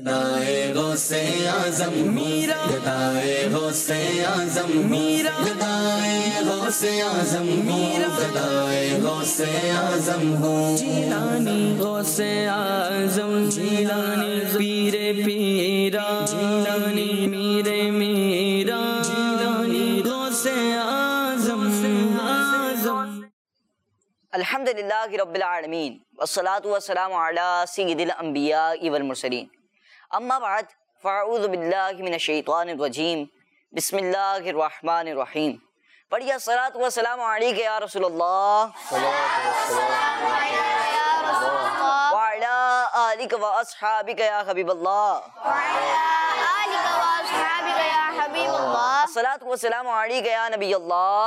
گدائے غوثِ اعظم میرا، گدائے غوثِ اعظم میرا، گدائے غوثِ اعظم میرا، گدائے غوثِ اعظم ہوں۔ جیلانی غوثِ اعظم، جیلانی پیر پیرا، جیلانی میرے میرا، جیلانی غوثِ اعظم اعظم۔ الحمدللہ رب العالمین والصلاة والسلام علی سید الانبیاء والمرسلین، اما بعد فاعوذ باللہ من الشیطان الرجیم، بسم اللہ الرحمن الرحیم۔ پڑھیے الصلاۃ والسلام علیک یا رسول اللہ وعلی آلک و اصحابک یا حبیب اللہ، الصلاۃ والسلام علیک یا نبی اللہ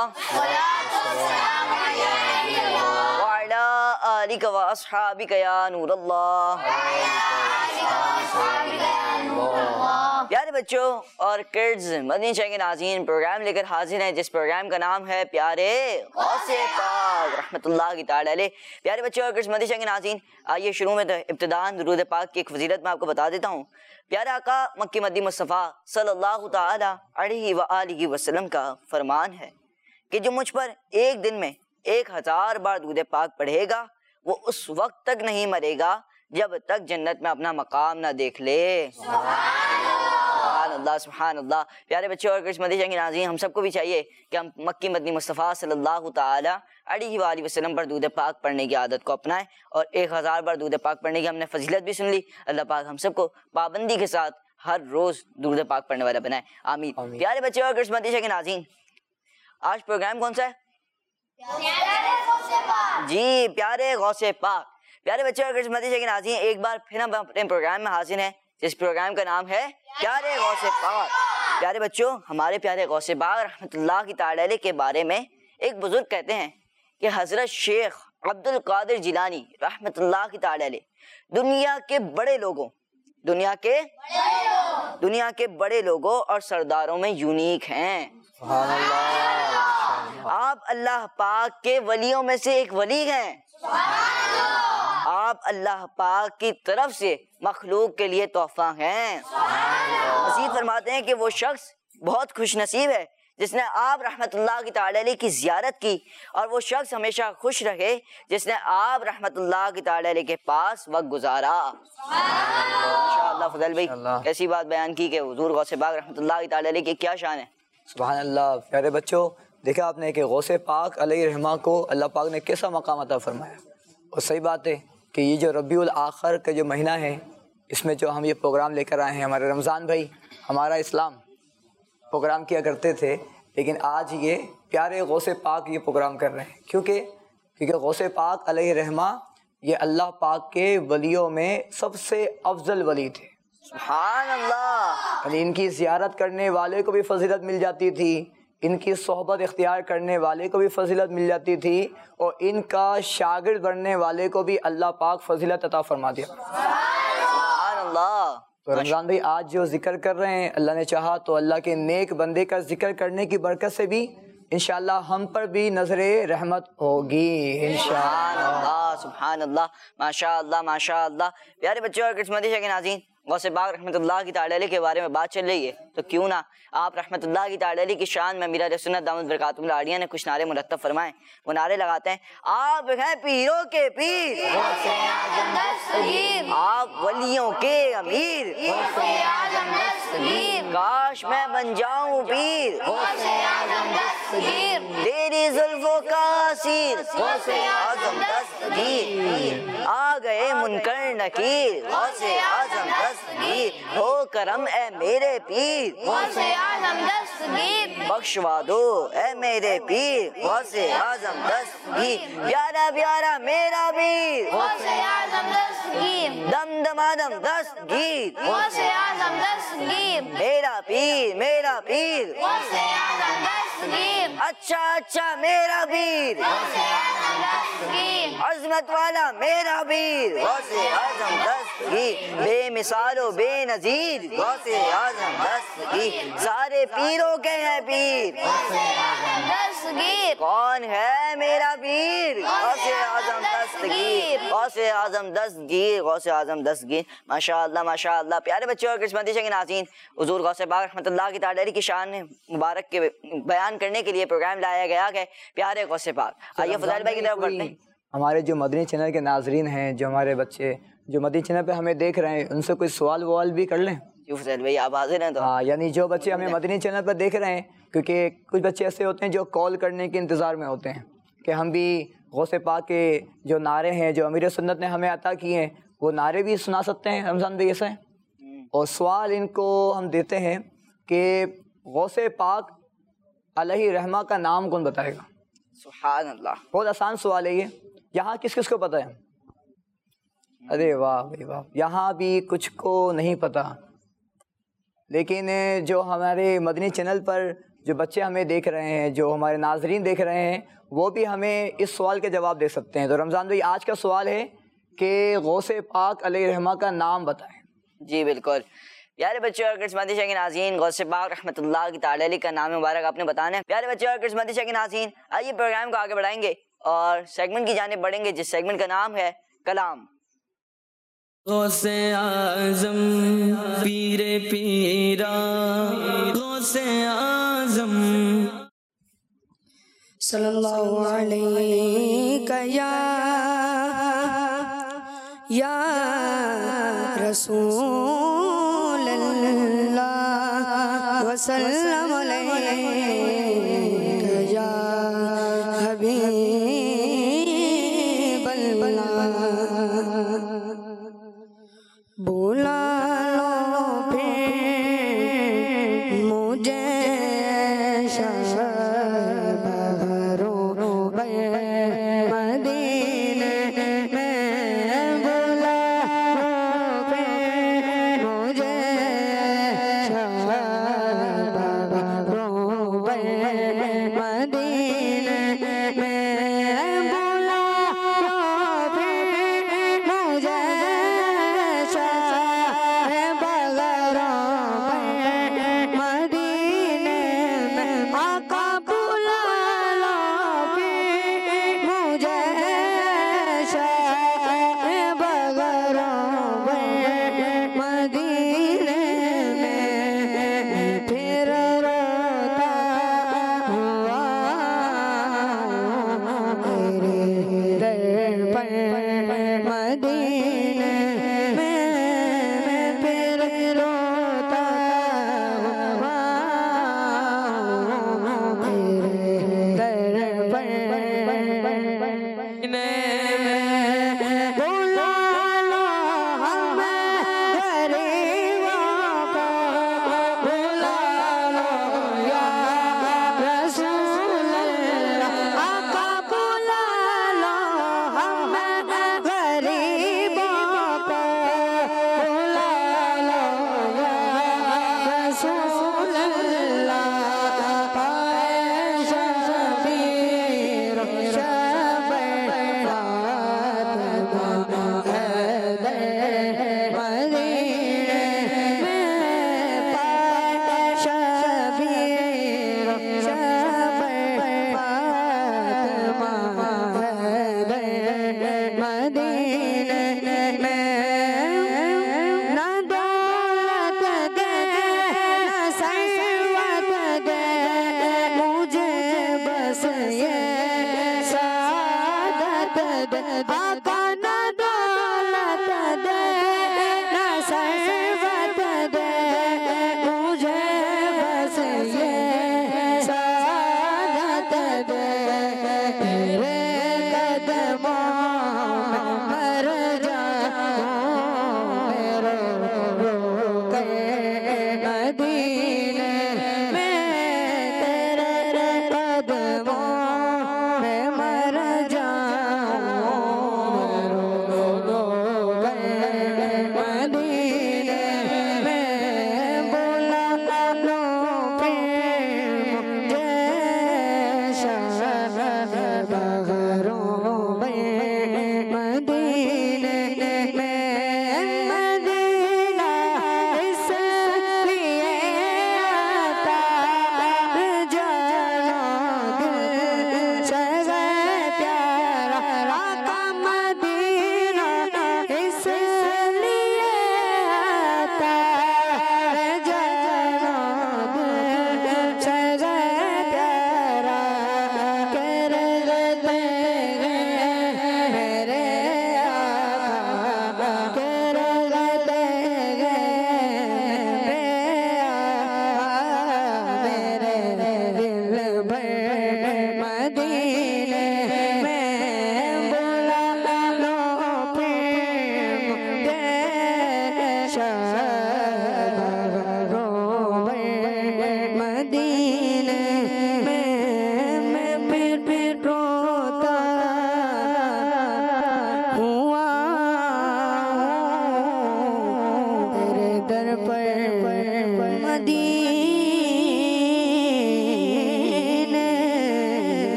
وعلی آلک و اصحابک یا نور اللہ۔ پیارے بچوں اور کڈز، مدنی چینل کے ناظرین، پروگرام لے کر حاضر ہیں جس پروگرام کا نام ہے پیارے غوث پاک رحمۃ اللہ تعالی علیہ۔ پیارے بچوں اور کڈز، مدنی چینل کے ناظرین، آئیے شروع میں ابتداءً درود پاک کی ایک فضیلت میں آپ کو بتا دیتا ہوں۔ پیارے آقا مکی مدنی مصطفیٰ صلی اللہ تعالی علیہ وآلہ وسلم کا فرمان ہے کہ جو مجھ پر ایک دن میں 1000 بار درود پاک پڑھے گا وہ اس وقت تک نہیں مرے گا جب تک جنت میں اپنا مقام نہ دیکھ لے۔ سبحان اللہ سبحان اللہ۔ پیارے بچوں اور مدنی چینل کے ناظرین، ہم سب کو بھی چاہیے کہ ہم مکی مدنی مصطفیٰ صلی اللہ تعالی علیہ وآلہ وسلم پر درود پاک پڑھنے کی عادت کو اپنائیں، اور 1000 بار درود پاک پڑھنے کی ہم نے فضیلت بھی سن لی۔ اللہ پاک ہم سب کو پابندی کے ساتھ ہر روز درود پاک پڑھنے والا بنائے، آمین۔ پیارے بچوں اور مدنی چینل کے ناظرین، آج پروگرام کون سا ہے؟ جی، پیارے غوث پاک۔ پیارے بچوں اور مدنی چینل کے ناظرین، ایک بار پھر ہم اپنے پروگرام میں حاضر ہیں جس پروگرام کا نام ہے پیارے غوث پاک۔ پیارے بچوں، ہمارے پیارے غوث پاک رحمۃ اللہ تعالی علیہ کے بارے میں ایک بزرگ کہتے ہیں کہ حضرت شیخ عبد القادر جیلانی رحمۃ اللہ تعالی علیہ دنیا کے بڑے لوگوں اور سرداروں میں یونیک ہیں۔ آپ اللہ پاک کے ولیوں میں سے ایک ولی ہیں۔ آپ اللہ پاک کی طرف سے مخلوق کے لیے تحفہ ہیں۔ مزید فرماتے ہیں کہ وہ شخص بہت خوش نصیب ہے جس نے آپ رحمت اللہ تعالی علیہ کی زیارت کی، اور وہ شخص ہمیشہ خوش رہے جس نے آپ رحمت اللہ تعالی علیہ کے پاس وقت گزارا۔ ماشاءاللہ فضل بھائی ایسی بات بیان کی کہ حضور غوث پاک رحمت اللہ تعالی علیہ کی کیا شان ہے۔ سبحان اللہ۔ پیارے بچوں، دیکھا آپ نے کہ غوث پاک علیہ رحمہ کو اللہ پاک نے کیسا مقام عطا فرمایا، اور صحیح بات ہے کہ یہ جو ربیع الآخر کا جو مہینہ ہے، اس میں جو ہم یہ پروگرام لے کر آئے ہیں، ہمارے رمضان بھائی ہمارا اسلام پروگرام کیا کرتے تھے، لیکن آج یہ پیارے غوث پاک یہ پروگرام کر رہے ہیں، کیونکہ غوث پاک علیہ رحمہ یہ اللہ پاک کے ولیوں میں سب سے افضل ولی تھے۔ سبحان اللہ۔ یعنی ان کی زیارت کرنے والے کو بھی فضیلت مل جاتی تھی، ان کی صحبت اختیار کرنے والے کو بھی فضیلت مل جاتی تھی، اور ان کا شاگرد بننے والے کو بھی اللہ پاک فضیلت عطا فرما دیا۔ سبحان اللہ۔ تو رمضان بھائی آج جو ذکر کر رہے ہیں، اللہ نے چاہا تو اللہ کے نیک بندے کا ذکر کرنے کی برکت سے بھی انشاءاللہ ہم پر بھی نظر رحمت ہوگی انشاءاللہ۔ سبحان اللہ ماشاء اللہ ماشاء اللہ۔ پیارے بچوں اور مدنی چینل کے ناظرین، غوث پاک رحمۃ اللہ کی تعالی علیہ کے بارے میں بات چل رہی ہے، تو کیوں نہ آپ رحمۃ اللہ کی تعالی علیہ کی شان میں میرا سنت دامت برکاتہ العالیہ نے کچھ نعرے مرتب فرمائیں۔ وہ نعرے لگاتے ہیں، آپ ہیں پیروں کے پیر، آپ ولیوں کے امیر، کاش میں بن جاؤں پیر، تیری زلفوں کا اسیر، اعظم دستگیر، آ گئے منکر نکیر، غوث اعظم دستگیر، ہو کرم اے میرے پیر، بخشوا دو اے میرے پیر، غوث اعظم دستگیر، پیارا پیارا میرا پیر، دم دمادم دستگیر، میرا پیر میرا پیر، दस्तगीर, अच्छा अच्छा मेरा पीर, दस्तगीर, अजमत वाला मेरा पीर, गौसे आजम दस्तगीर, बेमिसालो बेनजीर, गौसे आजम दस्तगीर, सारे पीरों के हैं पीर, दस्तगीर, कौन है मेरा पीर, गौसे आजम दस्तगीर, गौसे आजम दस्तगीर, गौसे आजम दस्तगीर। माशाअल्लाह माशाअल्लाह। प्यारे बच्चों और किस्मती के नाज़रीन, हुज़ूर गौसे पाक रहमतुल्लाह की ताला की शान मुबारक के बयान करने के लिए प्रोग्राम लाया गया है प्यारे गौसे पाक। आइए फज़ाइल भाई की तरफ बढ़ते हैं। हमारे जो मदनी चैनल के नाजरीन हैं, जो हमारे बच्चे जो मदनी चैनल पे हमें देख रहे हैं, उनसे कोई सवाल ववाल भी कर लें। जी फज़ाइल भाई आप हाजिर हैं तो। हाँ, यानी जो बच्चे हमें मदनी चैनल पर देख रहे हैं, क्योंकि कुछ बच्चे ऐसे होते हैं जो कॉल करने के इंतज़ार में होते हैं कि हम भी गौसे पाक के जो नारे हैं जो अमीर सुन्नत ने हमें अता किए हैं, वो नारे भी सुना सकते हैं रमज़ान भाई ऐसे। और सवाल इनको हम देते हैं कि गौसे पाक अलैहि रहमा का नाम कौन बताएगा। सुभान अल्लाह। बहुत आसान सवाल है ये। यहाँ किस किस को पता है? अरे वाह भाई वाह, यहाँ भी कुछ को नहीं पता। लेकिन जो हमारे मदनी चैनल पर जो बच्चे हमें देख रहे हैं, जो हमारे नाजरीन देख रहे हैं, वो भी हमें इस सवाल के जवाब दे सकते हैं। तो रमज़ान भाई आज का सवाल है कि गौसे पाक अलैहि रहमा का नाम बताएं। जी बिल्कुल। प्यारे बच्चों और किस्मती के नाज़रीन, गौसे पाक रहमतुल्लाह की ताला का नाम मुबारक आपने बताना है। प्यारे बच्चों और किस्मती के नाज़रीन, आइए प्रोग्राम को आगे बढ़ाएंगे और सेगमेंट की जानिब बढ़ेंगे, जिस सेगमेंट का नाम है कलाम। गौसे आज़म पीरे पीरा, गौसे आज़म सल्लल्लाहु अलैहि या रसूल अल्लाह वसल्लम अलैका या हबीब अल्लाह। बुला लो फिर मुझे शहरों मदीने में, बुला लो फिर मुझे शहरों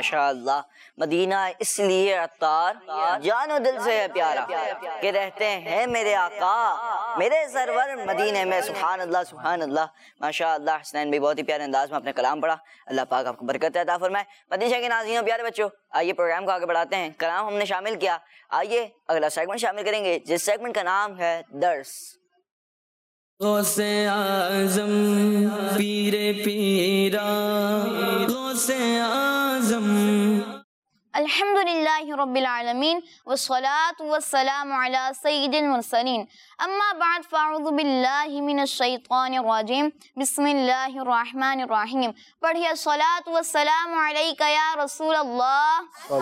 ماشاءاللہ مدینہ اس لیے عطار جان و دل سے ہے پیارا کہ رہتے ہیں میرے آقا میرے سرور مدینے میں. سبحان اللہ سبحان اللہ. ماشاءاللہ حسنین بھائی بہت ہی پیارے انداز میں اپنے کلام پڑھا. اللہ پاک آپ کو برکت عطا فرمائے. مدنی چینل کے ناظرین پیارے بچوں آئیے پروگرام کو آگے بڑھاتے ہیں. کلام ہم نے شامل کیا, آئیے اگلا سیگمنٹ شامل کریں گے جس سیگمنٹ کا نام ہے درس. غوث اعظم پیر پیرا غوث اعظم. الحمدللہ رب العالمین والصلاة والسلام علی سید المرسلین. اما بعد فاعوذ باللہ من الشیطان الرجیم. بسم اللہ الرحمن الرحیم. پڑھیے الصلاة والسلام علیکہ یا رسول اللہ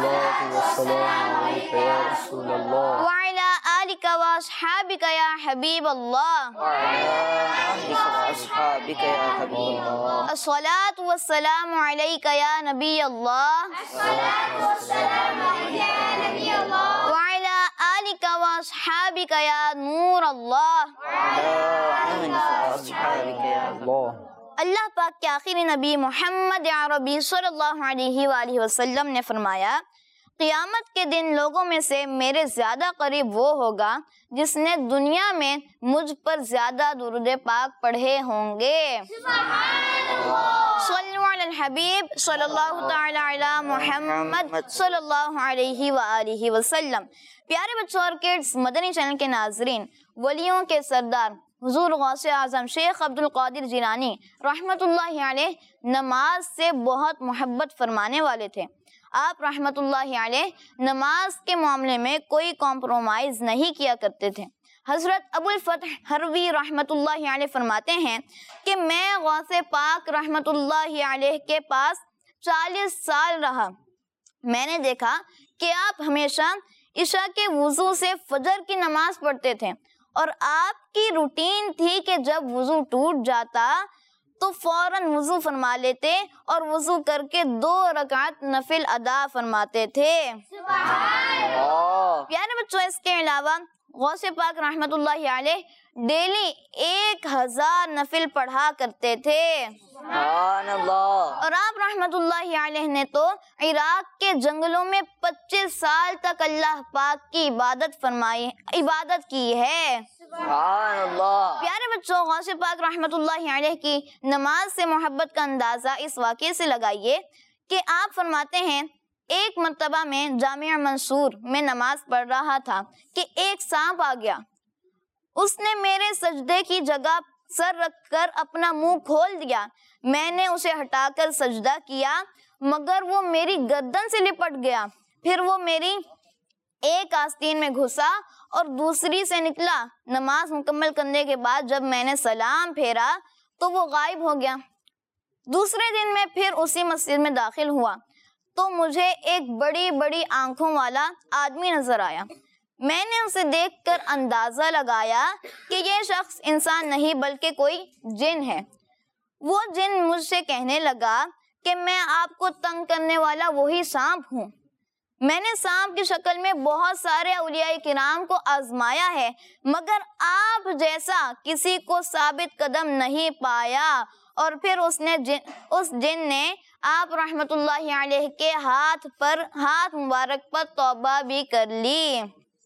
وعلی آلک واصحابک یا حبیب اللہ. الصلاة والسلام علیکہ یا نبی اللہ وعلی آلک واصحابک یا نور اللہ. اللہ پاک کے آخری نبی محمد عربی صلی اللہ علیہ وآلہ وسلم نے فرمایا قیامت کے دن لوگوں میں سے میرے زیادہ قریب وہ ہوگا جس نے دنیا میں مجھ پر زیادہ درود پاک پڑھے ہوں گے. صلو علی الحبیب صلی اللہ تعالی علی محمد صلی اللہ علیہ وآلہ وسلم. پیارے بچوں اور کڈز مدنی چینل کے ناظرین, ولیوں کے سردار حضور غوث اعظم شیخ عبد القادر جیلانی رحمت اللہ علیہ نماز سے بہت محبت فرمانے والے تھے. آپ رحمت اللہ علیہ نماز کے معاملے میں کوئی کمپرومائز نہیں کیا کرتے تھے. حضرت ابو الفتح ہروی رحمت اللہ علیہ فرماتے ہیں کہ میں غوث پاک رحمت اللہ علیہ کے پاس 40 سال رہا. میں نے دیکھا کہ آپ ہمیشہ عشاء کے وضو سے فجر کی نماز پڑھتے تھے اور آپ کی روٹین تھی کہ جب وضو ٹوٹ جاتا تو فوراً وضو فرما لیتے اور وضو کر کے 2 رکعت نفل ادا فرماتے تھے. پیارے بچوں اس کے علاوہ غوث پاک رحمت اللہ علیہ ڈیلی 1000 نفل پڑھا کرتے تھے. اور آپ رحمت اللہ علیہ نے تو عراق کے جنگلوں میں 25 سال تک اللہ پاک کی عبادت کی ہے. پیارے بچوں غوث پاک رحمت اللہ علیہ کی نماز سے محبت کا اندازہ اس واقعے سے لگائیے کہ آپ فرماتے ہیں ایک مرتبہ میں جامع منصور میں نماز پڑھ رہا تھا کہ ایک سانپ آ گیا. اس نے میرے سجدے کی جگہ سر رکھ کر اپنا منہ کھول دیا. میں نے اسے ہٹا کر سجدہ کیا مگر وہ میری گردن سے لپٹ گیا. پھر وہ میری ایک آستین میں گھسا اور دوسری سے نکلا. نماز مکمل کرنے کے بعد جب میں نے سلام پھیرا تو وہ غائب ہو گیا. دوسرے دن میں پھر اسی مسجد میں داخل ہوا تو مجھے ایک بڑی بڑی آنکھوں والا آدمی نظر آیا. میں نے اسے دیکھ کر اندازہ لگایا کہ یہ شخص انسان نہیں بلکہ کوئی جن ہے. وہ جن مجھ سے کہنے لگا کہ میں آپ کو تنگ کرنے والا وہی سانپ ہوں. میں نے سانپ کی شکل میں بہت سارے اولیاء کرام کو آزمایا ہے مگر آپ جیسا کسی کو ثابت قدم نہیں پایا. اور پھر اس جن نے آپ رحمت اللہ علیہ کے ہاتھ مبارک پر توبہ بھی کر لی.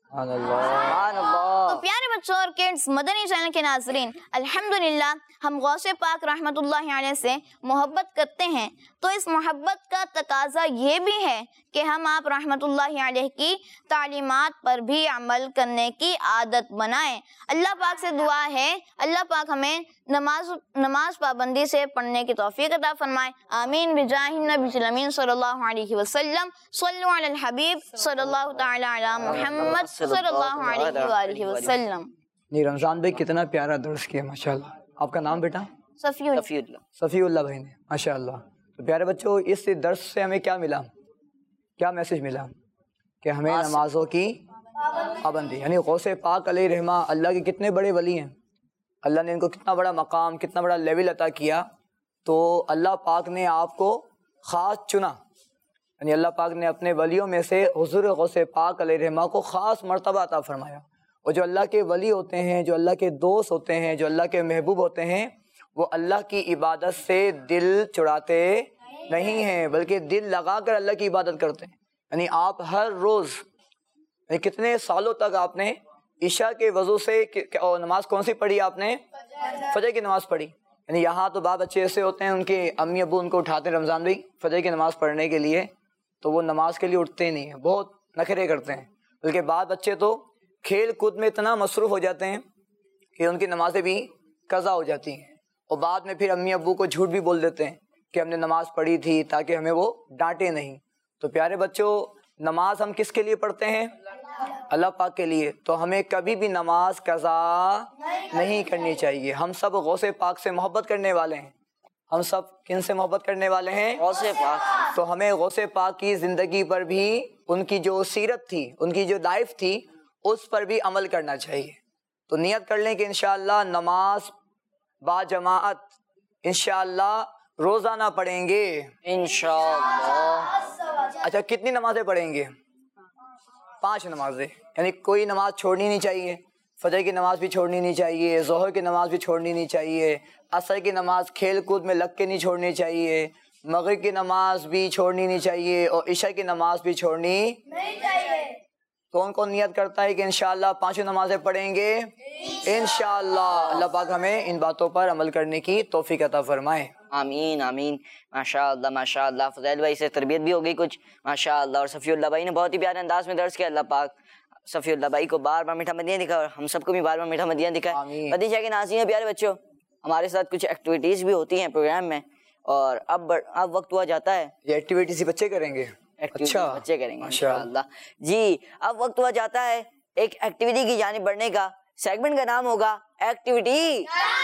تو پیارے بچوں اور کڈز مدنی چینل کے ناظرین الحمدللہ ہم غوث پاک رحمت اللہ علیہ سے محبت کرتے ہیں تو اس محبت کا تقاضا یہ بھی ہے کہ ہم آپ رحمت اللہ علیہ کی تعلیمات پر بھی عمل کرنے کی عادت بنائیں. اللہ پاک سے دعا ہے اللہ پاک ہمیں نماز پابندی سے پڑھنے کی توفیق عطا فرمائے. آمین بجاہ النبی الامین صلی اللہ علیہ وسلم. صلو علی الحبیب صلی اللہ تعالی علی محمد صلی اللہ علیہ وآلہ وسلم. رمضان بھائی کتنا پیارا درس کیا ماشاءاللہ. آپ کا نام بیٹا؟ صفی اللہ بھائی نے ماشاءاللہ. تو پیارے بچوں اس درس سے ہمیں کیا ملا, کیا میسج ملا کہ ہمیں نمازوں کی پابندی, یعنی غوث پاک علیہ رحمہ اللہ کے کتنے بڑے ولی ہیں, اللہ نے ان کو کتنا بڑا مقام کتنا بڑا لیول عطا کیا. تو اللہ پاک نے آپ کو خاص چنا, یعنی اللہ پاک نے اپنے ولیوں میں سے حضور غوث پاک علیہ رحمہ کو خاص مرتبہ عطا فرمایا. اور جو اللہ کے ولی ہوتے ہیں, جو اللہ کے دوست ہوتے ہیں, جو اللہ کے محبوب ہوتے ہیں, وہ اللہ کی عبادت سے دل چڑاتے نہیں ہیں، بلکہ دل لگا کر اللہ کی عبادت کرتے ہیں. یعنی آپ ہر روز یعنی کتنے سالوں تک آپ نے عشاء کے وضو سے نماز کون سی پڑھی؟ آپ نے فجر کی نماز پڑھی. یعنی یہاں تو باپ بچے ایسے ہوتے ہیں ان کے امی ابو ان کو اٹھاتے ہیں رمضان بھائی فجر کی نماز پڑھنے کے لیے، تو وہ نماز کے لیے اٹھتے ہی نہیں ہیں، بہت نخرے کرتے ہیں. بلکہ بعض بچے تو کھیل کود میں اتنا مصروف ہو جاتے ہیں کہ ان کی نمازیں بھی قضا ہو جاتی ہیں، اور بعد میں پھر امی ابو کو جھوٹ بھی بول دیتے ہیں کہ ہم نے نماز پڑھی تھی تاکہ ہمیں وہ ڈانٹے نہیں. تو پیارے بچوں، نماز ہم کس کے لیے پڑھتے ہیں؟ اللہ پاک کے لیے. تو ہمیں کبھی بھی نماز قضا نہیں کرنی چاہیے. ہم سب غوث پاک سے محبت کرنے والے ہیں. ہم سب کن سے محبت کرنے والے ہیں؟ غوث پاک. تو ہمیں غوث پاک کی زندگی پر بھی، ان کی جو سیرت تھی، ان کی جو لائف تھی، اس پر بھی عمل کرنا چاہیے. تو نیت کر لیں کہ انشاءاللہ نماز با جماعت انشاءاللہ روزانہ پڑھیں گے انشاءاللہ. اچھا، کتنی نمازیں پڑھیں گے؟ 5 نمازیں. یعنی کوئی نماز چھوڑنی نہیں چاہیے. فجر کی نماز بھی چھوڑنی نہیں چاہیے، ظہر کی نماز بھی چھوڑنی نہیں چاہیے، عصر کی نماز کھیل کود میں لگ کے نہیں چھوڑنی چاہیے، مغرب کی نماز بھی چھوڑنی نہیں چاہیے، اور عشاء کی نماز بھی چھوڑنی نہیں چاہیے. کون کون نیت کرتا ہے کہ انشاءاللہ 5 نمازیں پڑھیں گے؟ انشاءاللہ. اللہ پاک ہمیں ان باتوں پر عمل کرنے کی توفیق عطا فرمائے. آمین آمین. ماشاءاللہ ماشاءاللہ. فضیل بھائی سے تربیت بھی ہو گئی کچھ ماشاءاللہ. اور صفی اللہ بھائی نے بہت ہی پیارے انداز میں درس کیا. اللہ پاک صفی اللہ بھائی کو بار بار میٹھا مدینہ دکھا، اور ہم سب کو بھی بار بار میٹھا مدینہ دکھا. مدینہ کے ناظرین پیارے بچوں، ہمارے ساتھ کچھ ایکٹیویٹیز بھی ہوتی ہیں پروگرام میں، اور اب وقت ہوا جاتا ہے. یہ ایکٹیویٹیز بچے کریں گے؟ اچھا، بچے کریں گے انشاءاللہ. جی اب وقت ہوا جاتا ہے ایک ایکٹیویٹی کی جانب بڑھنے کا. سیگمنٹ کا نام ہوگا ایکٹیویٹی.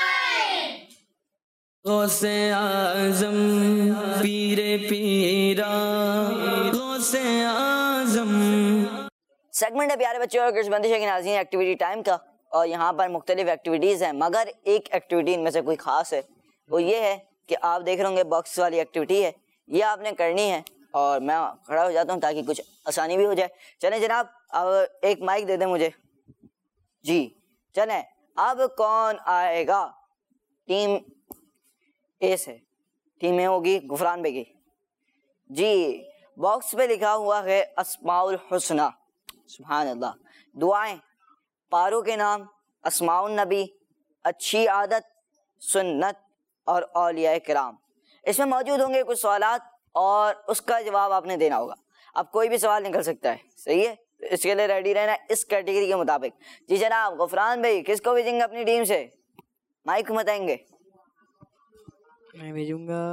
غوث اعظم پیر پیرا غوث اعظم. سیگمنٹ ہے پیارے بچوں اور بندشہ کے ناظرین ایکٹیویٹی ٹائم کا، اور یہاں پر مختلف ایکٹیویٹیز ہیں، مگر ایک ایکٹیویٹی ان میں سے کوئی خاص ہے. وہ یہ ہے کہ آپ دیکھ رہے ہوں گے باکس والی ایکٹیویٹی ہے، یہ آپ نے کرنی ہے. اور میں کھڑا ہو جاتا ہوں تاکہ کچھ آسانی بھی ہو جائے. چلیں جناب، اب ایک مائک دے دیں مجھے. جی چلیں، اب کون آئے گا؟ ٹیم اے سے. ٹیم اے ہوگی غفران بیگی. جی باکس پہ لکھا ہوا ہے اسماء الحسنہ. سبحان اللہ. دعائیں، پاروں کے نام، اسماء النبی، اچھی عادت، سنت اور اولیاء کرام. اس میں موجود ہوں گے کچھ سوالات اور اس کا جواب آپ نے دینا ہوگا. اب کوئی بھی سوال نکل سکتا ہے، صحیح ہے؟ اس کے لیے ریڈی رہنا اس کیٹیگری کے مطابق. جی جناب، غفران بھائی کس کو بھیجیں گے اپنی ٹیم سے؟ مائک بتائیں گے. میں بھیجوں گا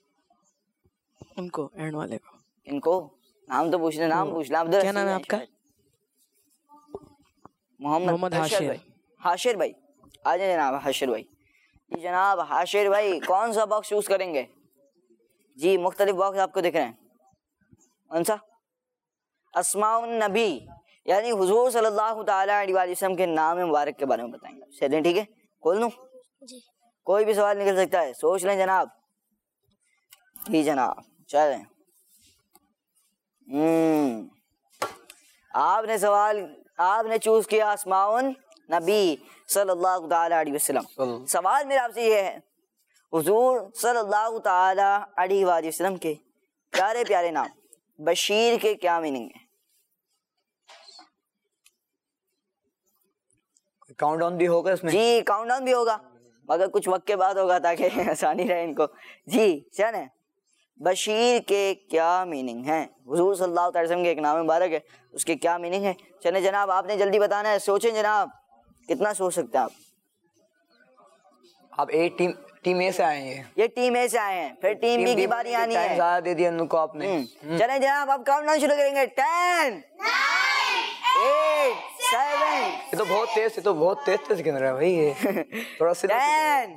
ان کو، اینڈ والے کو. ان کو نام تو پوچھ لیں، نام پوچھ لیں. کیا نام ہے آپ کا؟ محمد حاشر. حاشر بھائی آ جائیں جناب. حاشر بھائی. جی جناب حاشر بھائی کون سا باکس چوز کریں گے؟ جی مختلف باکس آپ کو دکھ رہے ہیں. کون سا؟ اسماء النبی، یعنی حضور صلی اللہ تعالیٰ علیہ وآلہ وسلم کے نام مبارک کے بارے میں بتائیں گے. چلیں ٹھیک ہے، کھول لوں؟ جی. کوئی بھی سوال نکل سکتا ہے، سوچ لیں جناب. جی جناب چلیں. آپ نے چوز کیا اسماء النبی صلی اللہ تعالیٰ علیہ وسلم. سوال میرا آپ سے یہ ہے، حضور صلی اللہ تعالیٰ علیہ وآلہ وسلم کے پیارے پیارے نام بشیر کے کیا میننگ ہے؟ کاؤنٹ ڈاؤن بھی ہوگا اس میں؟ جی کاؤنٹ ڈاؤن بھی ہوگا، مگر کچھ وقت کے بعد ہوگا تاکہ آسانی رہے ان کو. جی چلیں، بشیر کے کیا میننگ ہیں؟ حضور صلی اللہ علیہ وسلم کے ایک نام مبارک ہے، اس کے کیا میننگ ہے؟ چلیں جناب آپ نے جلدی بتانا ہے. سوچیں جناب، کتنا سوچ سکتے ہیں آپ؟ آپ ٹیم اے سے آئے ہیں. یہ ٹیم اے سے آئے ہیں، پھر ٹیم بی کی باری آنی ہے. زیادہ دے دیا ان کو آپ نے. چلیں جناب آپ کاؤنٹ ڈاؤن شروع کریں گے. 10 8 7. یہ تو بہت تیز گن رہا ہے بھائی. یہ تھوڑا سا 10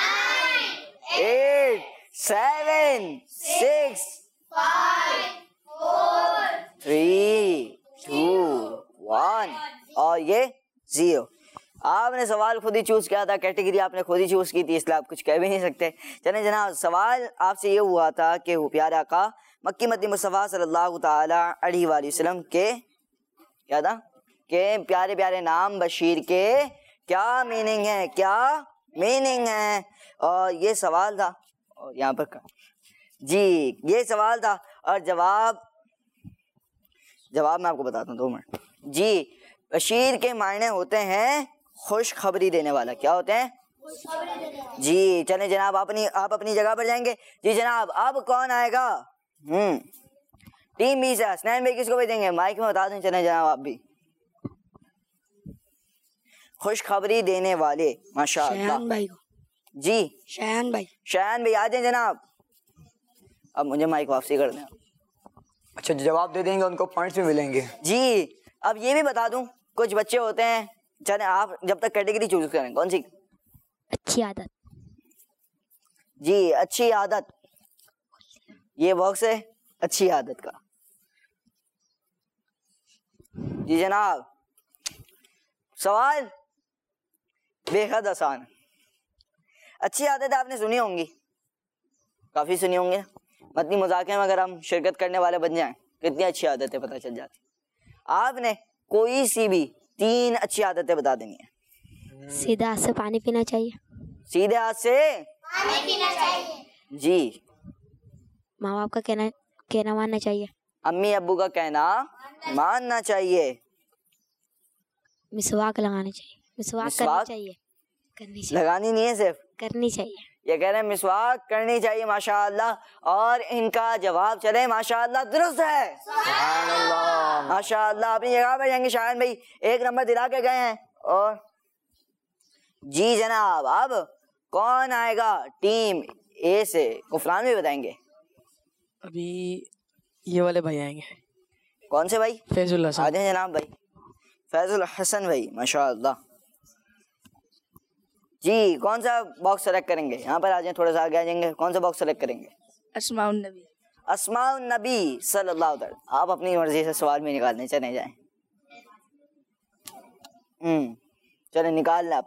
8 7 6 3 2 1 اور یہ 0. آپ نے سوال خود ہی چوز کیا تھا، کیٹیگری آپ نے خود ہی چوز کی تھی، اس لیے آپ کچھ کہہ بھی نہیں سکتے. چلیں جناب، سوال آپ سے یہ ہوا تھا کہ وہ پیارے آقا مکی مدنی مصطفیٰ صلی اللہ تعالیٰ علیہ وآلہ وسلم کے کیا تھا کہ پیارے پیارے نام بشیر کے کیا میننگ ہے، کیا میننگ ہے. اور یہ سوال تھا. اور یہاں پر جی یہ سوال تھا اور جواب میں آپ کو بتاتا ہوں 2 منٹ. جی بشیر کے معنی ہوتے ہیں خوشخبری دینے والا. کیا ہوتے ہیں؟ جی چلیں جناب آپ اپنی جگہ پر جائیں گے. جی جناب اب کون آئے گا؟ ٹیم بی سے حسنین بھائی کس کو بھیجیں گے؟ مائک میں بتا دیں. چلیں جناب آپ بھی خوشخبری دینے والے. ماشاء اللہ. جی شایان بھائی آ جائیں جناب. اب مجھے مائک واپسی کر دیں. اچھا جواب دے دیں گے ان کو پوائنٹس بھی ملیں گے. جی اب یہ بھی بتا دوں کچھ بچے ہوتے ہیں. چلیں آپ جب تک کیٹیگری چوز کریں کون سی؟ اچھی عادت. جی اچھی عادت یہ باکس ہے اچھی عادت کا. جی جناب سوال بے حد آسان. اچھی عادت آپ نے سنی ہوں گی, کافی سنی ہوں گی. مدنی مذاکرے میں اگر ہم شرکت کرنے والے بن جائیں کتنی اچھی عادتیں پتہ چل جاتی. آپ نے کوئی سی بھی 3 اچھی عادتیں بتا دینی ہیں. سیدھے ہاتھ سے پانی پینا چاہیے. سیدھے ہاتھ سے پانی پینا چاہیے. جی ماں باپ کا کہنا ماننا چاہیے. امی ابو کا کہنا ماننا چاہیے. مسواک لگانا چاہیے. مسواک کرنی چاہیے. کرنی چاہیے. لگانی نہیں ہے صرف کرنی چاہیے. یہ کہہ رہے ہیں مسواک کرنی چاہیے. ماشاء اللہ. اور ان کا جواب چلے ماشاء اللہ درست ہے. سبحان اللہ. ماشاء اللہ. اپنی جگہ پہ جائیں گے. شایان بھائی 1 نمبر دلا کے گئے ہیں. اور جی جناب اب کون آئے گا ٹیم اے سے؟ غفران بھی بتائیں گے. ابھی یہ والے بھائی آئیں گے. کون سے بھائی؟ فیض اللہ آ جائیں جناب بھائی. فیض الحسن بھائی ماشاء اللہ. جی کون سا باکس سلیکٹ کریں گے؟ یہاں پر آ جائیں, تھوڑا سا آگے آ جائیں گے. کون سا باکس سلیکٹ کریں گے؟ اسماء النبی. اسماء النبی صلی اللہ علیہ وسلم. آپ اپنی مرضی سے سوال میں نکالنے چلے جائیں. چلیں نکال لیں آپ.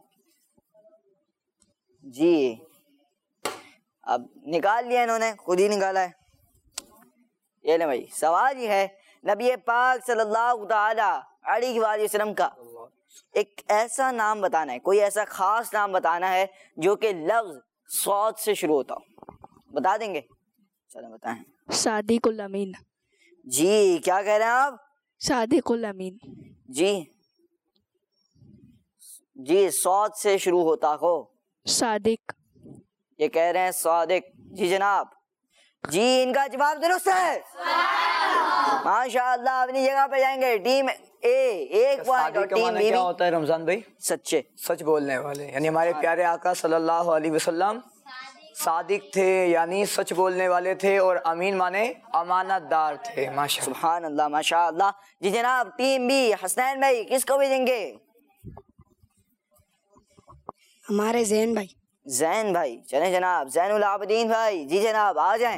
جی اب نکال لیا انہوں نے, خود ہی نکالا ہے. یہ لیں بھائی. سوال یہ ہے نبی پاک صلی اللہ تعالی علیہ وآلہ وسلم کا ایک ایسا نام بتانا ہے, کوئی ایسا خاص نام بتانا ہے جو کہ لفظ صاد سے شروع ہوتا ہو. بتا دیں گے؟ چلیں بتائیں. صادق الامین. جی کیا کہہ رہے ہیں آپ؟ صادق الامین. جی صاد سے شروع ہوتا ہو. صادق. یہ کہہ رہے ہیں صادق. جی جناب جی ان کا جواب درست ہے. ماشاء اللہ. اپنی جگہ پہ جائیں گے. ٹیم اے 1 پوائنٹ اور ٹیم بی. کیا ہوتا ہے رمضان بھائی؟ سچے, سچ بولنے والے. یعنی ہمارے پیارے آقا صلی اللہ علیہ وسلم صادق تھے یعنی سچ بولنے والے تھے, اور امین مانے امانت دار تھے. ماشاء اللہ. سبحان اللہ ماشاء اللہ. جی جناب ٹیم بی حسنین بھائی کس کو بھیجیں گے؟ ہمارے زین بھائی. زین بھائی. چلیں جناب زین العابدین بھائی. جی جناب آ جائیں.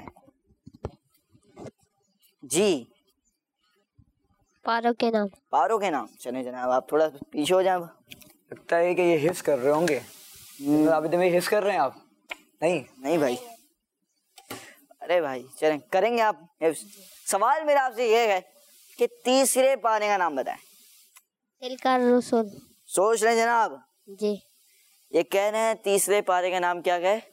جی پارو کے نام. پارو کے نام. چلیں جناب آپ تھوڑا پیچھے ہو جائیں. لگتا ہے کہ یہ حفظ کر رہے ہوں گے. ابھی میں حفظ کر رہے ہیں آپ؟ نہیں بھائی. ارے بھائی چلیں کریں گے آپ حفظ. سوال میرا آپ سے یہ ہے کہ تیسرے پارے کا نام بتائیں. تلک الرسل. سوچ لیں جناب. جی یہ کہہ رہے ہیں تیسرے پارے کا نام کیا ہے؟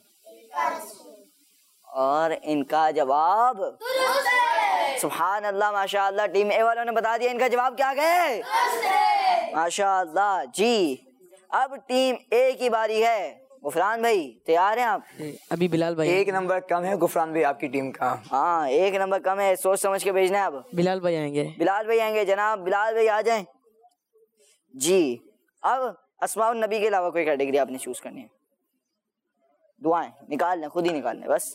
اور ان کا جواب سبحان اللہ ماشاء اللہ. ٹیم اے والوں نے بتا دیا ان کا جواب کیا ہے ماشاء اللہ. جی اب ٹیم اے کی باری ہے. غفران بھائی تیار ہیں آپ؟ ابھی بلال بھائی 1 نمبر کم ہے غفران بھائی آپ کی ٹیم کا. ہاں 1 نمبر کم ہے, سوچ سمجھ کے بھیجنا ہے. اب بلال بھائی آئیں گے. بلال بھائی آئیں گے. جناب بلال بھائی آ جائیں. جی اب اسماء النبی کے علاوہ کوئی کیٹیگری آپ نے چوز کرنی ہے. دعائیں نکال لیں, خود ہی نکال لیں بس.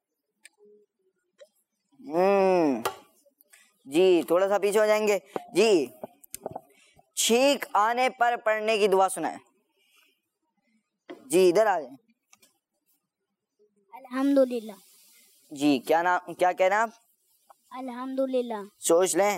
جی تھوڑا سا پیچھے ہو جائیں گے. جی چھینک آنے پر پڑھنے کی دعا سنائیں. جی ادھر آ جائیں. الحمدللہ. جی کیا نام کیا کہنا آپ؟ الحمدللہ. سوچ لیں.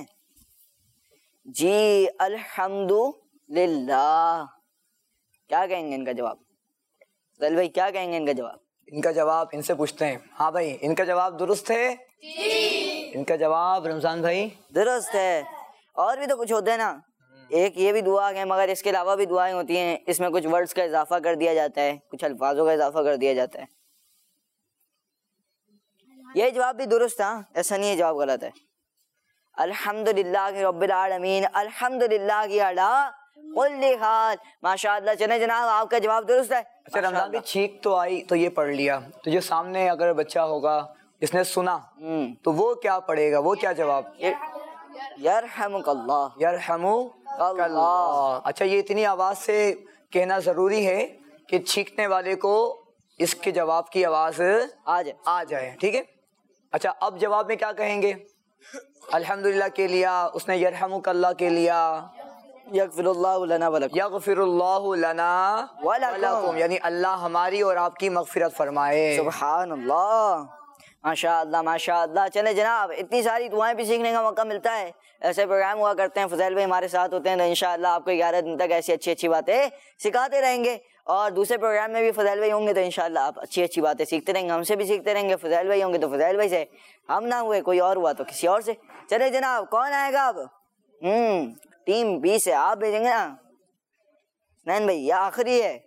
جی الحمدللہ. کیا کہیں گے ان کا جواب؟ دل بھائی کیا کہیں گے ان کا جواب؟ ان کا جواب ان سے پوچھتے ہیں. ہاں بھائی ان کا جواب درست ہے. ان کا جواب رمضان بھائی درست ہے. اور بھی تو کچھ ہوتے ہیں نا. ایک یہ بھی دعا ہے مگر اس کے علاوہ بھی دعائیں ہوتی ہیں. اس میں کچھ ورڈز کا اضافہ کر دیا جاتا ہے, کچھ الفاظوں کا اضافہ کر دیا جاتا ہے. یہ جواب بھی درست تھا, ایسا نہیں ہے جواب غلط ہے. الحمدللہ رب العالمین الحمدللہ علی کل حال. ماشاء اللہ. چلیں جناب آپ کا جواب درست ہے. اچھا رمضان بھی چھینک تو آئی تو یہ پڑھ لیا, تو جو سامنے اگر بچہ ہوگا جس نے سنا تو وہ کیا پڑھے گا, وہ کیا جواب؟ یرحمک اللہ. یرحمک اللہ. اچھا یہ اتنی آواز سے کہنا ضروری ہے کہ چھینکنے والے کو اس کے جواب کی آواز آ جائے, ٹھیک ہے. اچھا اب جواب میں کیا کہیں گے؟ الحمدللہ کے لیا, اس نے یرحمک اللہ کے لیا, یغفر اللہ لنا ولکم. یغفر اللہ لنا ولکم, یعنی اللہ ہماری اور آپ کی مغفرت فرمائے. سبحان اللہ. ماشاء اللہ ماشاء اللہ. چلے جناب, اتنی ساری دعائیں بھی سیکھنے کا موقع ملتا ہے. ایسے پروگرام ہوا کرتے ہیں, فضیل بھائی ہمارے ساتھ ہوتے ہیں, تو انشاءاللہ آپ کو 11 دن تک ایسی اچھی باتیں سکھاتے رہیں گے. اور دوسرے پروگرام میں بھی فضیل بھائی ہوں گے تو انشاءاللہ آپ اچھی باتیں سیکھتے رہیں گے, ہم سے بھی سیکھتے رہیں گے. فضیل بھائی ہوں گے تو فضیل بھائی سے, ہم نہ ہوئے کوئی اور ہوا تو کسی اور سے. چلے جناب, کون آئے گا اب؟ ٹیم بی سے آپ بھیجیں گے نا نین بھائی, یا آخری ہے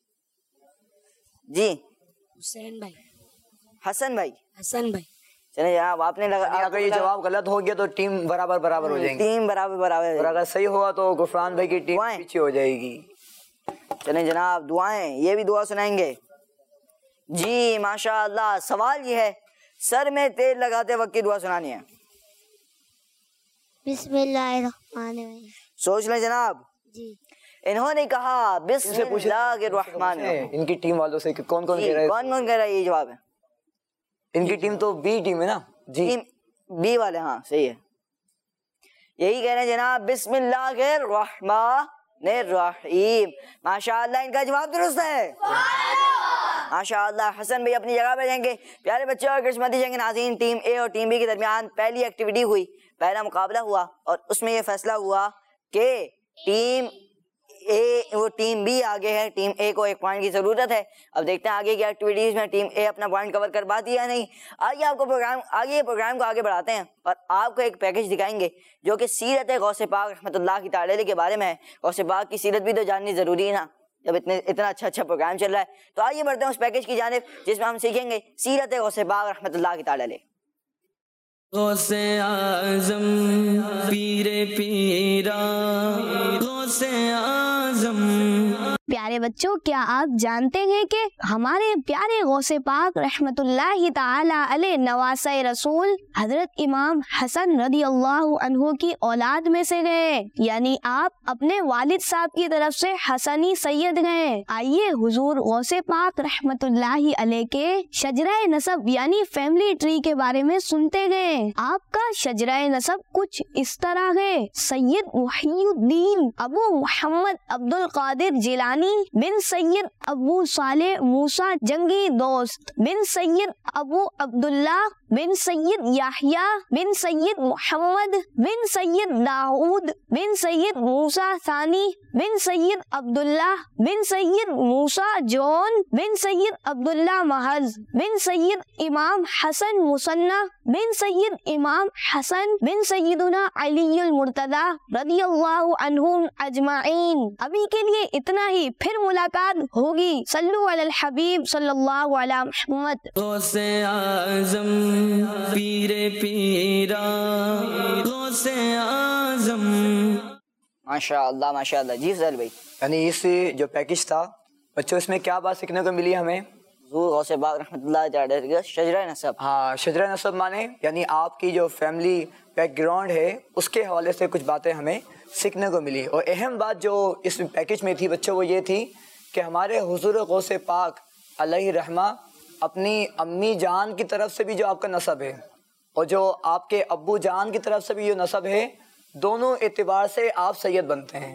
جی حسین بھائی. حسن بھائی. حسن بھائی. چلے جناب, آپ نے اگر یہ جواب غلط ہو گیا تو ٹیم برابر ہو جائیں گی. ٹیم برابر, اور اگر صحیح ہوا تو غفران بھائی کی ٹیم پیچھے ہو جائے گی. چلیں جناب, دعائیں, یہ بھی دعا سنائیں گے جی. ماشاء اللہ. سوال یہ ہے, سر میں تیل لگاتے وقت کی دعا سنانی ہے. بسم اللہ الرحمن الرحیم. سوچ لیں جناب. جی. انہوں نے کہا بسم اللہ الرحمن الرحیم. ان کی ٹیم والوں سے کون کہہ رہا ہے؟ کون کہہ رہا ہے؟ یہ جواب ہے. ان کی ٹیم تو بی ٹیم ہے نا جی, بی والے. ہاں صحیح ہے, یہی کہہ رہے ہیں جناب, بسم اللہ الرحمن الرحیم. ماشاء اللہ, ان کا جواب درست ہے. ماشاء اللہ. حسن بھائی اپنی جگہ پہ جائیں گے. پیارے بچوں اور قسمتی جنگ ناظرین, ٹیم اے اور ٹیم بی کے درمیان پہلی ایکٹیویٹی ہوئی, پہلا مقابلہ ہوا, اور اس میں یہ فیصلہ ہوا کہ ٹیم اے وہ ٹیم بی آگے ہے, ٹیم اے کو 1 پوائنٹ کی ضرورت ہے. اب دیکھتے ہیں آگے کی ایکٹیویٹیز میں ٹیم اے اپنا پوائنٹ کور کر پاتی ہے یا نہیں. آگے پروگرام کو آگے بڑھاتے ہیں اور آپ کو ایک پیکج دکھائیں گے جو کہ سیرت غوث پاک رحمۃ اللہ تعالی علیہ کے بارے میں ہے. غوث پاک کی سیرت بھی تو جاننی ضروری ہے نا, جب اتنا اچھا پروگرام چل رہا ہے. تو آئیے بڑھتے ہیں اس پیکج کی جانب جس میں ہم سیکھیں گے سیرت غوث پاک رحمۃ اللہ تعالی علیہ. غوث اعظم پیر پیرا غوث اعظم. پیارے بچوں, کیا آپ جانتے ہیں کہ ہمارے پیارے غوث پاک رحمت اللہ تعالی علیہ نواسہ رسول حضرت امام حسن رضی اللہ عنہ کی اولاد میں سے گئے, یعنی آپ اپنے والد صاحب کی طرف سے حسنی سید گئے. آئیے حضور غوث پاک رحمت اللہ علیہ کے شجرہ نسب یعنی فیملی ٹری کے بارے میں سنتے گئے. آپ کا شجرہ نسب کچھ اس طرح ہے: سید محی الدین ابو محمد عبد القادر جیلانی بن سید ابو صالح موسیٰ جنگی دوست بن سید ابو عبداللہ بن سید یحییٰ بن سید محمد بن سید داؤد بن سید موسیٰ ثانی بن سید عبداللہ بن سید موسیٰ جون بن سید عبداللہ محض بن سید امام حسن مصنع بن سید امام حسن بن سیدنا علی المرتضی رضی اللہ عنہم اجمعین. ابھی کے لیے اتنا ہی, پھر ملاقات ہوگی. صلو علی الحبیب صلی اللہ علی محمد. غوث اعظم پیر پیرا غوث اعظم. ماشاء اللہ ماشاء اللہ. جی فضل بھائی, یعنی اس جو پیکج تھا بچوں, اس میں کیا بات سیکھنے کو ملی ہمیں؟ حضور غوث پاک رحمۃ اللہ تعالی علیہ شجرہ نسب. ہاں, شجرہ نسب مانے یعنی آپ کی جو فیملی بیک گراؤنڈ ہے اس کے حوالے سے کچھ باتیں ہمیں سیکھنے کو ملی. اور اہم بات جو اس پیکج میں تھی بچوں وہ یہ تھی کہ ہمارے حضور غوث پاک علیہ رحمہ اپنی امی جان کی طرف سے بھی جو آپ کا نسب ہے اور جو آپ کے ابو جان کی طرف سے بھی جو نسب ہے, دونوں اعتبار سے آپ سید بنتے ہیں.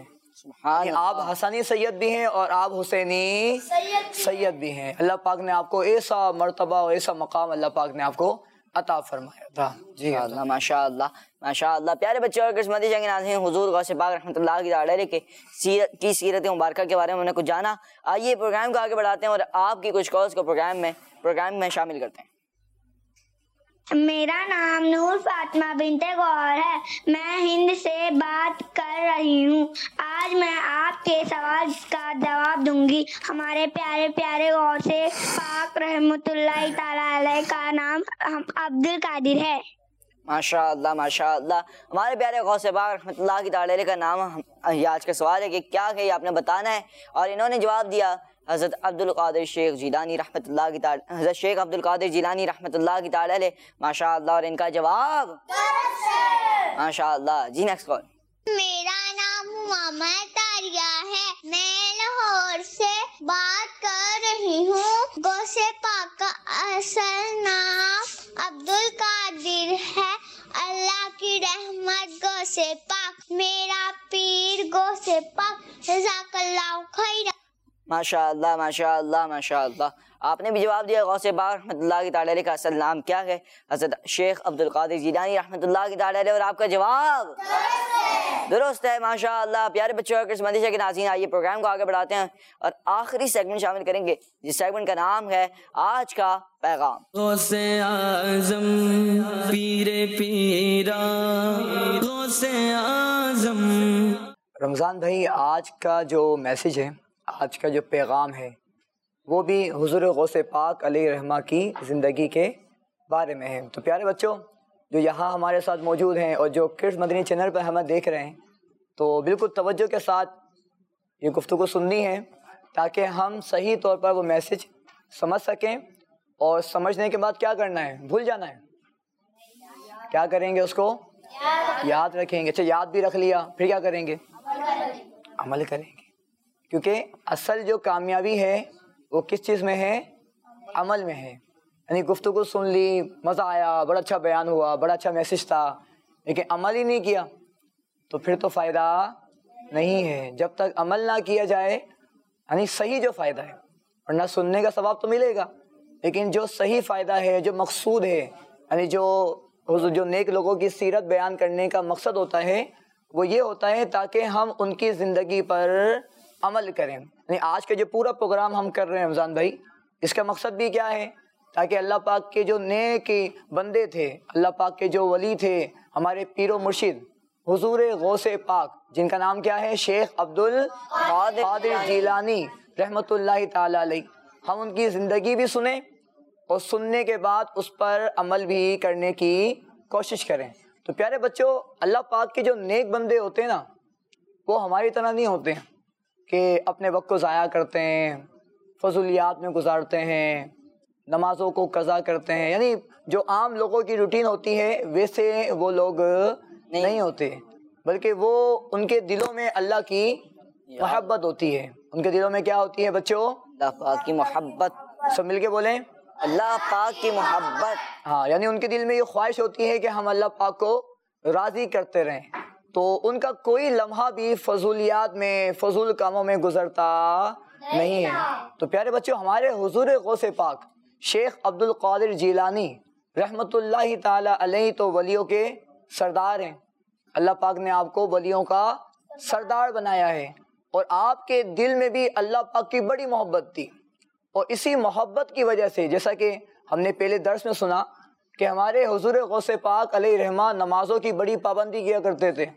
آپ حسنی سید بھی ہیں اور آپ حسینی سید بھی ہیں. اللہ پاک نے آپ کو ایسا مرتبہ اور ایسا مقام اللہ پاک نے آپ کو عطا فرمایا تھا. جی اللہ ماشاء اللہ ماشاء اللہ. پیارے بچے اور قسمتی جنگ ناظرین, حضور غوث پاک رحمۃ اللہ تعالی علیہ کی سیرت مبارکہ کے بارے میں ہم نے کچھ جانا. آئیے پروگرام کو آگے بڑھاتے ہیں اور آپ کی کچھ کالز کو پروگرام میں شامل کرتے ہیں. میرا نام نور فاطمہ بنت گوہر ہے. میں ہند سے بات کر رہی ہوں. آج میں آپ کے سوال کا جواب دوں گی. जिंदगी। हमारे प्यारे प्यारे गौसे पाक रहमतुल्लाह ताला अलैह का नाम अब्दुल कादिर है। माशाअल्लाह माशाअल्लाह। हमारे प्यारे गौसे पाक रहमतुल्लाह की ताला अलैह का नाम, ये आज का सवाल है कि क्या है, ये आपने बताना है। और इन्होंने जवाब दिया हज़रत अब्दुल कादिर शेख जिलानी रहमतुल्लाह की ताला, हज़रत शेख अब्दुल कादिर जिलानी रहमतुल्लाह की ताला अलैह, माशाअल्लाह। और इनका जवाब माशाअल्लाह। जी नेक्स्ट कॉल। मेरा नाम मोहम्मद तारिया है, मैं लाहौर से बात कर रही हूँ। गौसे पाक का असल नाम अब्दुल कादिर है। अल्लाह की रहमत गौसे पाक, मेरा पीर गौसे पाक, जज़ाकल्लाहु खैरा। माशाअल्लाह माशाअल्लाह माशाअल्लाह। आपने भी जवाब दिया गौसे पाक रहमतुल्लाह की ताला अलैह का असल नाम क्या है, हज़रत शेख अब्दुल कादिर जिलानी रहमतुल्लाह की ताला अलैह। और आपका जवाब दुरुस्त है माशाअल्लाह। प्यारे बच्चों और मदीशा के नाज़रीन, आइए प्रोग्राम को आगे बढ़ाते हैं और आखिरी सेगमेंट शामिल करेंगे, जिस सेगमेंट का नाम है आज का पैगाम। गौसे आज़म पीरे पीरा, गौसे आज़म। रमज़ान भाई, आज का जो मैसेज है, आज का जो पैगाम है, वो भी हुज़ूर गौसे पाक अलैहि रहमा की ज़िंदगी के बारे में है। तो प्यारे बच्चों जो यहाँ हमारे साथ मौजूद हैं और जो किड्स मदनी चैनल पर हमें देख रहे हैं, तो बिल्कुल तवज्जो के साथ ये गुफ्तगू सुननी है ताकि हम सही तौर पर वो मैसेज समझ सकें। और समझने के बाद क्या करना है, भूल जाना है, क्या करेंगे, उसको याद रखेंगे। अच्छा, याद भी रख लिया, फिर क्या करेंगे, अमल करेंगे। क्योंकि असल जो कामयाबी है वो किस चीज़ में है, अमल में है। यानी गुफ्तगू सुन ली, मज़ा आया, बड़ा अच्छा बयान हुआ, बड़ा अच्छा मैसेज था, लेकिन अमल ही नहीं किया तो फिर तो फ़ायदा नहीं है। जब तक अमल ना किया जाए, यानी सही जो फ़ायदा है, वरना सुनने का सवाब तो मिलेगा, लेकिन जो सही फ़ायदा है, जो मकसूद है, यानी जो नेक लोगों की सीरत बयान करने का मकसद होता है, वो ये होता है ताकि हम उनकी ज़िंदगी पर अमल करें। यानी आज का जो पूरा प्रोग्राम हम कर रहे हैं रमज़ान भाई, इसका मकसद भी क्या है, ताकि अल्लाह पाक के जो नेक बंदे थे, अल्लाह पाक के जो वली थे, हमारे पीरो मुर्शिद हुजूर गौसे पाक, जिनका नाम क्या है, शेख अब्दुल कादिर जिलानी रहमतुल्लाह ताला अलैह, हम उनकी ज़िंदगी भी सुने और सुनने के बाद उस पर अमल भी करने की कोशिश करें। तो प्यारे बच्चों, अल्लाह पाक के जो नेक बंदे होते हैं ना, वो हमारी तरह नहीं होते हैं कि अपने वक्त को ज़ाया करते हैं, फजूलियात में गुजारते हैं, नमाज़ों को कज़ा करते हैं। यानी जो आम लोगों की रूटीन होती है वैसे वो लोग नहीं होते, बल्कि वो उनके दिलों में अल्लाह की मोहब्बत होती है। उनके दिलों में क्या होती है बच्चों, अल्लाह पाक की मोहब्बत। सब मिलके बोलें, अल्लाह पाक की मोहब्बत। हाँ, यानी उनके दिल में ये ख्वाहिश होती है कि हम अल्लाह पाक को राज़ी करते रहें। तो उनका कोई लम्हा भी फजूलियात में, फजूल कामों में गुजरता नहीं है। तो प्यारे बच्चों, हमारे हुजूर गौसे पाक शेख अब्दुल कादिर जिलानी रहमतुल्लाह ताला अलैह तो वलियों के सरदार हैं। अल्लाह पाक ने आपको वलियों का सरदार बनाया है और आपके दिल में भी अल्लाह पाक की बड़ी मोहब्बत थी। और इसी मोहब्बत की वजह से, जैसा कि हमने पहले दर्स में सुना कि हमारे हुजूर गौसे पाक अलैहि रहमा नमाज़ों की बड़ी पाबंदी किया करते थे,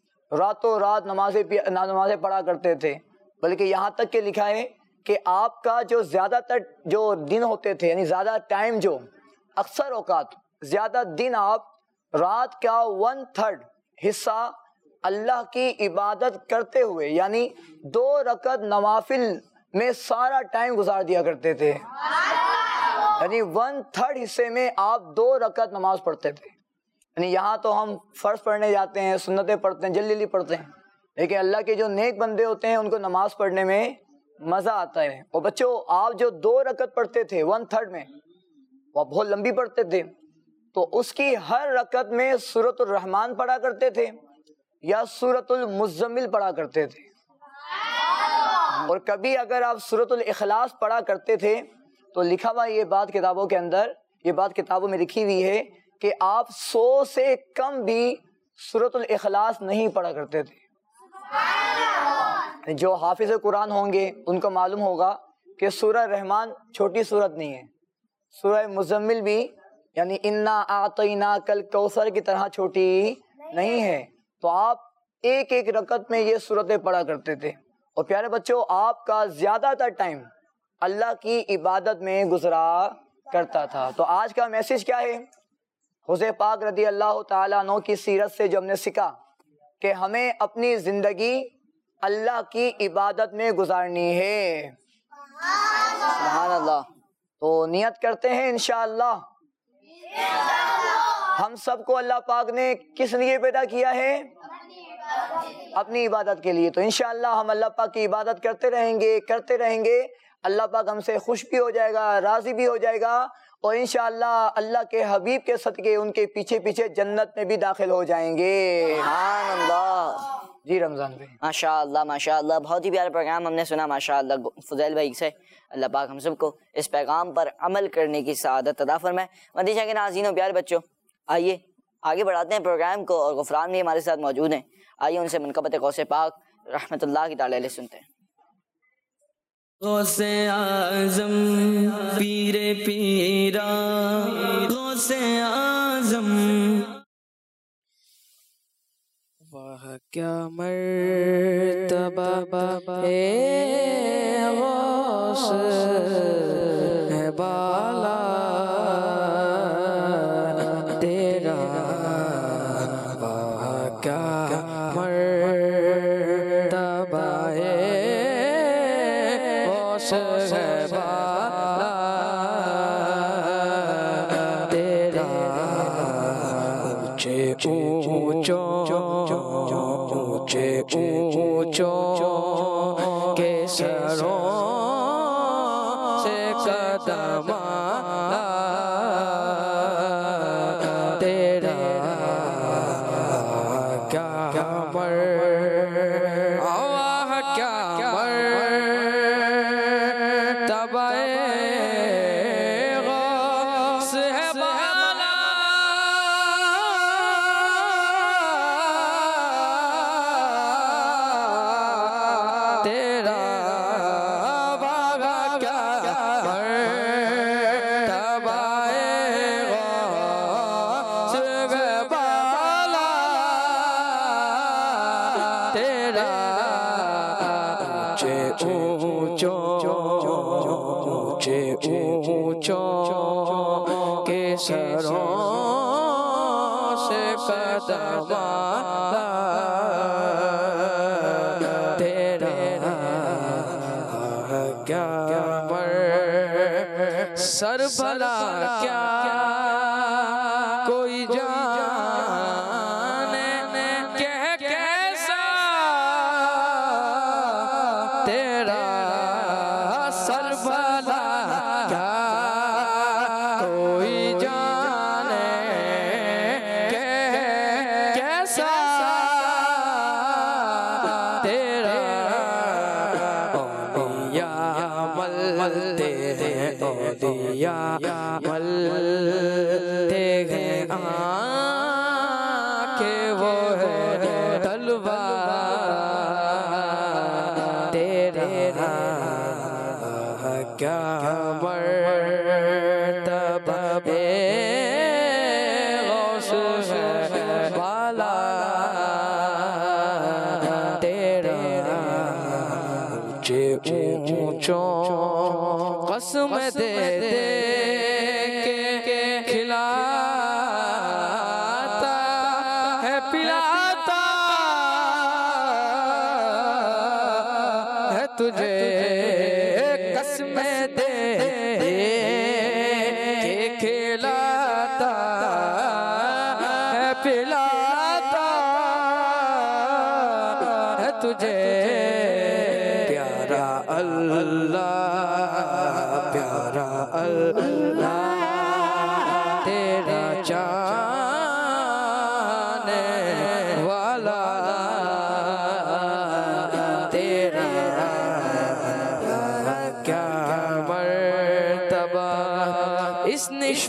रातों रात नमाज़ें पढ़ा करते थे। बल्कि यहाँ तक कि लिखा है कि आपका जो ज़्यादातर जो दिन होते थे, यानी ज़्यादा टाइम, जो अक्सर औकात ज़्यादा दिन, आप रात का 1/3 हिस्सा अल्लाह की इबादत करते हुए, यानी 2 रकत नवाफिल में सारा टाइम गुजार दिया करते थे। यानी 1/3 हिस्से में आप 2 रकत नमाज पढ़ते थे। यानी यहाँ तो हम फ़र्ज पढ़ने जाते हैं, सुन्नतें पढ़ते हैं, जल्दी जल्दी पढ़ते हैं, लेकिन अल्लाह के जो नेक बंदे होते हैं उनको नमाज पढ़ने में मज़ा आता है। और बच्चों, आप जो 2 रकत पढ़ते थे 1/3 में, वो बहुत लंबी पढ़ते थे, तो उसकी हर रकत में सूरतुल रहमान पढ़ा करते थे या सूरतुल मुज़्ज़मिल पढ़ा करते थे। और कभी अगर आप सूरतुल इखलास पढ़ा करते थे तो लिखा हुआ ये बात किताबों के अंदर, ये बात किताबों में लिखी हुई है कि आप 100 से कम भी सूरतुल इखलास नहीं पढ़ा करते थे। जो हाफिज़ कुरान होंगे उनको मालूम होगा कि सूरह रहमान छोटी सूरत नहीं है, सूरह मुज़्ज़मिल भी यानी इन्ना आतैना कल कौसर की तरह छोटी नहीं है। तो आप एक एक रकत में ये सूरतें पढ़ा करते थे اور پیارے بچوں آپ کا زیادہ تر ٹائم اللہ کی عبادت میں گزرا کرتا تھا. تو آج کا میسج کیا ہے؟ حضرت پاک رضی اللہ تعالیٰ عنہ کی سیرت سے جو ہم نے سیکھا کہ ہمیں اپنی زندگی اللہ کی عبادت میں گزارنی ہے. سبحان اللہ. تو نیت کرتے ہیں انشاءاللہ ہم سب کو اللہ پاک نے کس لیے پیدا کیا ہے؟ اپنی عبادت کے لیے. تو انشاءاللہ ہم اللہ پاک کی عبادت کرتے رہیں گے. اللہ پاک ہم سے خوش بھی ہو جائے گا, راضی بھی ہو جائے گا, اور انشاءاللہ اللہ کے حبیب کے صدقے ان کے پیچھے پیچھے جنت میں بھی داخل ہو جائیں گے. سبحان اللہ. جی رمضان بھائی ماشاءاللہ ماشاءاللہ, بہت ہی پیارا پروگرام ہم نے سنا ماشاءاللہ فضیل بھائی سے. اللہ پاک ہم سب کو اس پیغام پر عمل کرنے کی سعادت عطا فرمائے. مدینہ کے ناظرین و پیارے بچوں, آئیے آگے بڑھاتے ہیں پروگرام کو, اور غفران بھی ہمارے ساتھ موجود ہیں. آئیے ان سے منقبت غوث پاک رحمت اللہ کی تعالی علیہ سنتے ہیں. غوث اعظم پیر پیرا غوث اعظم. واہ کیا مرتبہ اے غوث ہے بالا تیرا, واہ کیا مرتبہ اے غوث ہے بالا تیرا, اونچے اونچوں کے سروں سے قدم تیرا, کیا مرتبہ غوث ہے بالا تیرا, باغا کیا مرتبہ غوث ہے بالا تیرا, اونچوں کے سروں سے قدم تیرا, کیا سر بھلا کیا کوئی جانے کہ کیسا تیرا, سر بھلا کیا کوئی جانے کہ کیسا تیرا, اولیاء ملتے ہیں اولیاء ملتے ہیں آنکھیں وہ ہے تلوار تیرا, کیا مرتبہ غوث ہے بالا تیرا, اونچوں قسم دے دے کے کھلاتا ہے پلاتا ہے تجھے, قسم دے دے کے کھلاتا ہے پلاتا ہے تجھے, پیارا اللہ تیرا چاہنے والا تیرا, کیا مرتبہ اس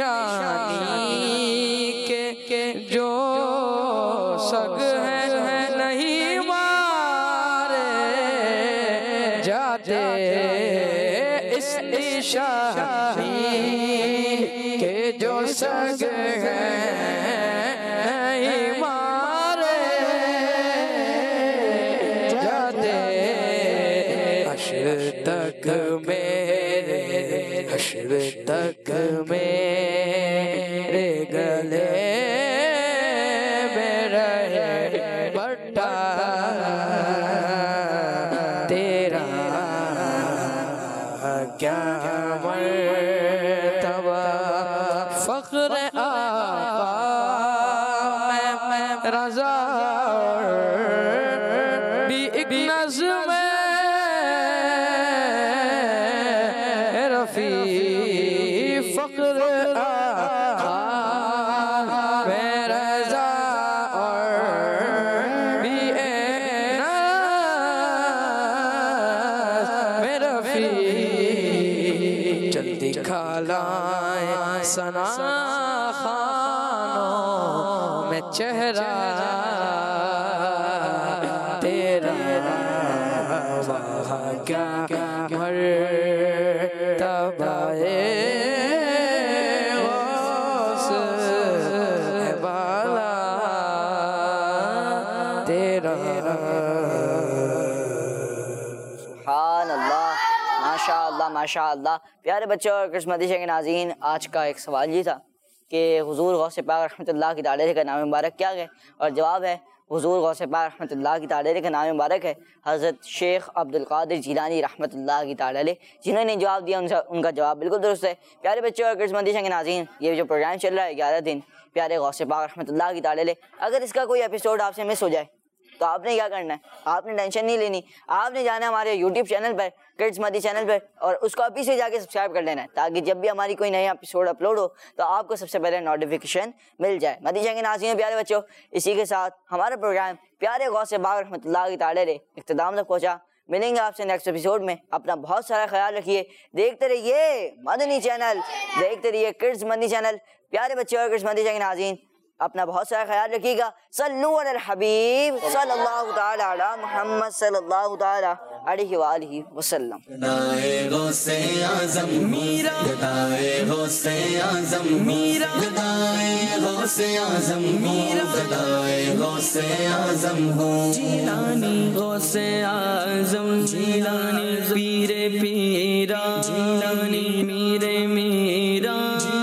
نشانی کے جو سگ ہے نہیں مارے جاتے, اس نشانی کے جو سگ ہیں نہیں مارے جاتے حشر تک میرے حشر تک میرے گلے میں رہے بٹا تیرا کیا مرتبہ فخر آقا میں رضا بھی ایک نظم رفیع فخر آقا میں رضا اور بھی ایک نظم رفیع جلدی کھلائیں ثنا خانوں میں چہرہ تیرا وہاں کیا مرتبہ غوث ہے بالا تیرا سبحان اللہ ماشاء اللہ ماشاء اللہ۔ پیارے بچوں اور قسمتی کے ناظرین، آج کا ایک سوال یہ تھا کہ حضور غوث پاک رحمۃ اللہ کی تعالی کا نام مبارک کیا ہے، اور جواب ہے حضور غوث پاک رحمۃ اللہ کی تعالی کا نام مبارک ہے حضرت شیخ عبد القادر جیلانی رحمۃ اللہ کی تعالی۔ جنہوں نے جواب دیا ان کا جواب بالکل درست ہے۔ پیارے بچوں اور قسمتی کے ناظرین، یہ جو پروگرام چل رہا ہے 11 دن پیارے غوث پاک رحمۃ اللہ کی تعالی، اگر اس کا کوئی ایپیسوڈ آپ سے مس ہو جائے تو آپ نے کیا کرنا ہے، آپ نے ٹینشن نہیں لینی، آپ نے جانا ہے ہمارے یوٹیوب چینل پر کڈز مدی چینل پر اور اس کو ابھی سے جا کے سبسکرائب کر لینا ہے، تاکہ جب بھی ہماری کوئی نیا ایپیسوڈ اپلوڈ ہو تو آپ کو سب سے پہلے نوٹیفیکیشن مل جائے۔ مدی کے ناظرین پیارے بچوں، اسی کے ساتھ ہمارا پروگرام پیارے غوث پاک رحمۃ اللہ کی تعالی اختتام تک پہنچا۔ ملیں گے آپ سے نیکسٹ ایپیسوڈ میں، اپنا بہت سارا خیال رکھیے، دیکھتے رہیے مدنی چینل، دیکھتے رہیے کڈز مدنی چینل۔ پیارے بچوں اور کڈز مدی کے ناظرین، اپنا بہت سارا خیال رکھیے گا۔ صلو علی الحبیب صلی اللہ تعالی علی محمد صلی اللہ تعالی علیہ وآلہ وسلم۔ گدائے غوث اعظم میرا، گدائے غوث اعظم میرا، گدائے غوث اعظم میرا، گدائے غوث اعظم ہوں جیلانی غوث اعظم جیلانی پیر پیرا جیلانی میرے میرا